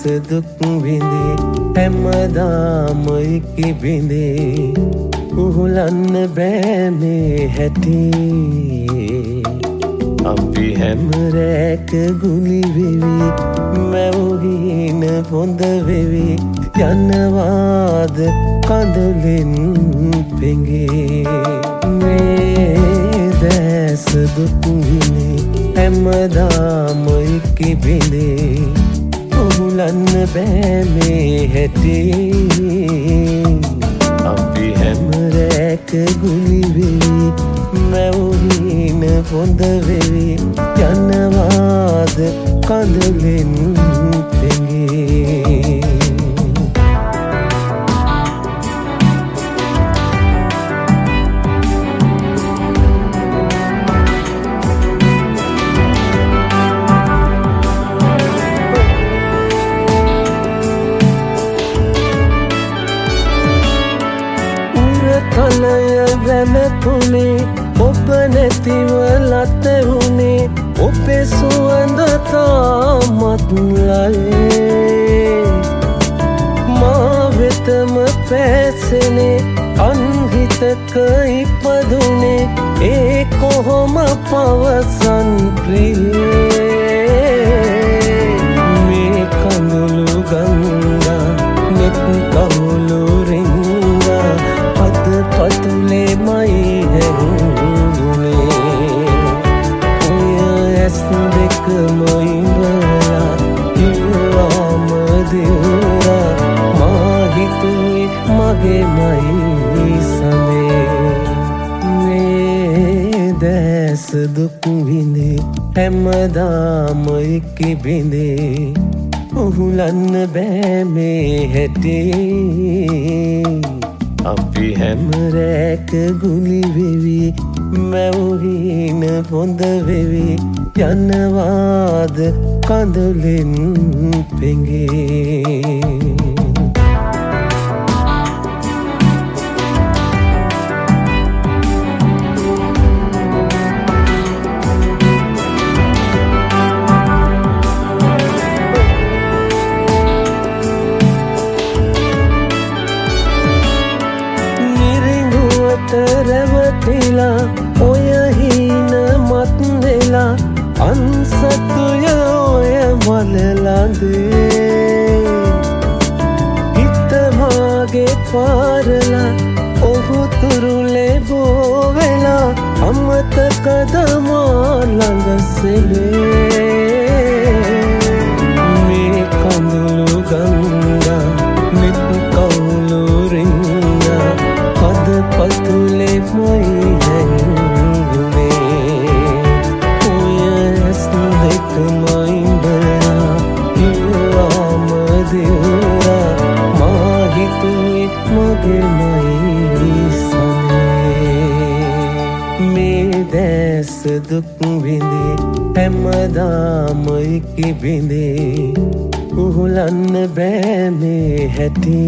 දුක් විඳේ හැමදාම ඉකි බිඳේ උහුලන්න බෑ මේ හැටි අපි හැම රැක ගුලි වෙවි මැවුහින පොඳ වෙවි යනවාද කඳුලින් පෙඟේ මේ දැස දුක් විඳේ හැමදාම ඉකි බිඳේ උහුලන්න බෑ මේ හැටි අපි හැම රැක ගුලි වෙවි මැවුහින පොඳ වෙවි යනවාද කඳුලින් පෙඟේ කලය වැමතුනේ ඔබ නැතිව ලතහුනේ ඔබේ සුවඳ තාමත් ලයේ මා වෙතම පැසෙනේ අන්හිතක ඉපදුනේ ඒ කොහොම පවසන් ප්‍රියේ මේ කඳුළු ගංගා නෙත් කවුළු රිංගා පතුලේ මයි හැඟුනේ ඔය ඇස් දෙකම ඉඳලා ඉල්ලාම දිවුරා මා හිතුවේ මගේමයි සමේ මේ දැස දුක් විඳේ හැමදාම ඉකි බිඳේ උහුලන්න බෑ මේ හැටි අපි හැම රැක ගුලි වෙවි මැවුහින පොඳ වෙවි යනවාද කඳුලින් පෙඟේ රැවටිලා ඔය හීන මත් දෙලා අන්සතුය ඔය මලලඳේ හිත මාගේ පාරලා ඔහු තුරුලේ බෝවෙලා අමතකද මා ළඟ සෙලේ මේ කඳුළු ගංගා මෙත් කවුළු රිංගා කද පතුලේ මයි හැඟුනේ ඔය ඇස් දෙකම ඉඳලා ඉල්ලාම දිවුරා මා හිතුවේ මගේමයි සමේ මේ දැස දුක් විඳේ හැමදාම ඉකි බිඳේ උහුලන්න බෑ මේ හැටි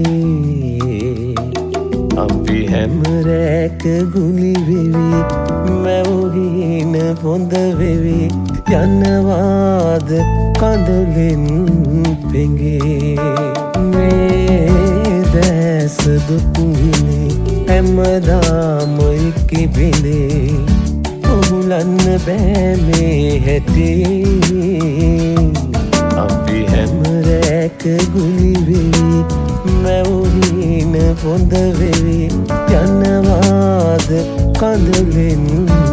අපි හැම රැක ගුලි වෙවි මැවුහින පොඳ වෙවි යනවාද කඳුලින් පෙඟේ මේ දැස දුක් විඳේ හැමදාම ඉකි බිඳේ උහුලන්න බෑ මේ හැටි අපි හැම රැක ගුලි වෙවි මැවුහින පොඳ වෙවි යනවාද කඳුලින්